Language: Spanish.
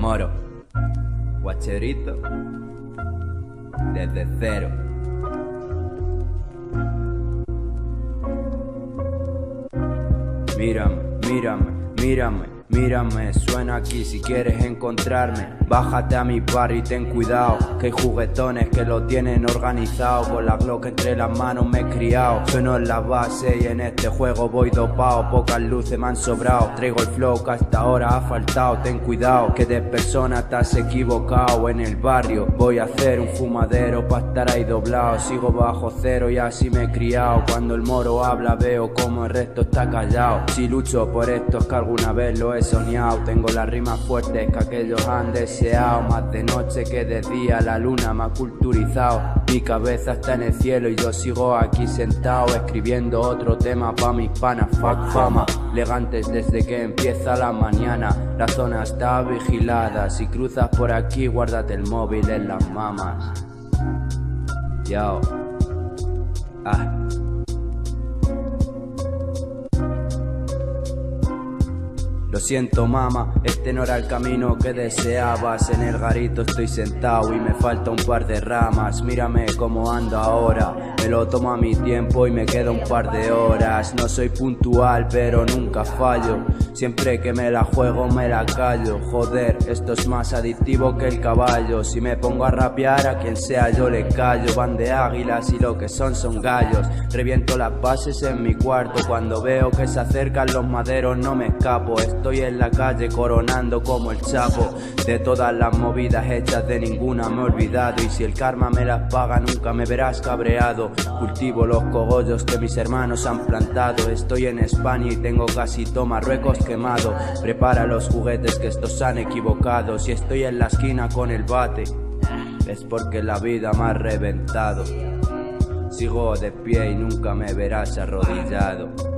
Moro, guacherito, desde cero. Mírame, mírame, mírame, mírame, suena aquí si quieres encontrarme. Bájate a mi barrio y ten cuidado, que hay juguetones que lo tienen organizado. Con la Glock entre las manos me he criado. Sueno en la base y en este juego voy dopado. Pocas luces me han sobrado, traigo el flow que hasta ahora ha faltado. Ten cuidado, que de persona estás equivocado. En el barrio voy a hacer un fumadero pa' estar ahí doblado. Sigo bajo cero y así me he criado. Cuando el moro habla veo como el resto está callado. Si lucho por esto es que alguna vez lo he soñado. Tengo las rimas fuertes que aquellos han deseado. Más de noche que de día la luna me ha culturizado. Mi cabeza está en el cielo y yo sigo aquí sentado escribiendo otro tema pa' mis panas. Fuck fama, elegantes desde que empieza la mañana. La zona está vigilada, si cruzas por aquí guárdate el móvil en las mamas. Yo. Lo siento mama, este no era el camino que deseabas. En el garito estoy sentado y me falta un par de ramas. Mírame cómo ando ahora, me lo tomo a mi tiempo y me queda un par de horas. No soy puntual pero nunca fallo, siempre que me la juego me la callo. Joder, esto es más adictivo que el caballo. Si me pongo a rapear a quien sea yo le callo. Van de águilas y lo que son gallos. Reviento las bases en mi cuarto, cuando veo que se acercan los maderos no me escapo. Estoy en la calle coronando como el Chapo. De todas las movidas hechas de ninguna me he olvidado. Y si el karma me las paga nunca me verás cabreado. Cultivo los cogollos que mis hermanos han plantado. Estoy en España y tengo casi todo Marruecos quemado. Prepara los juguetes que estos han equivocado. Si estoy en la esquina con el bate es porque la vida me ha reventado. Sigo de pie y nunca me verás arrodillado.